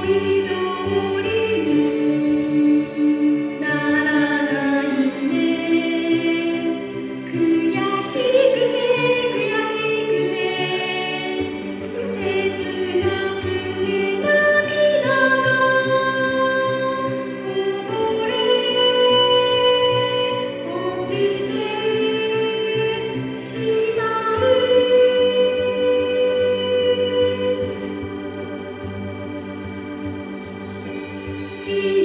い通りにならないね。悔しくて悔しくて切なくて涙がこぼれ落ちてしまう。君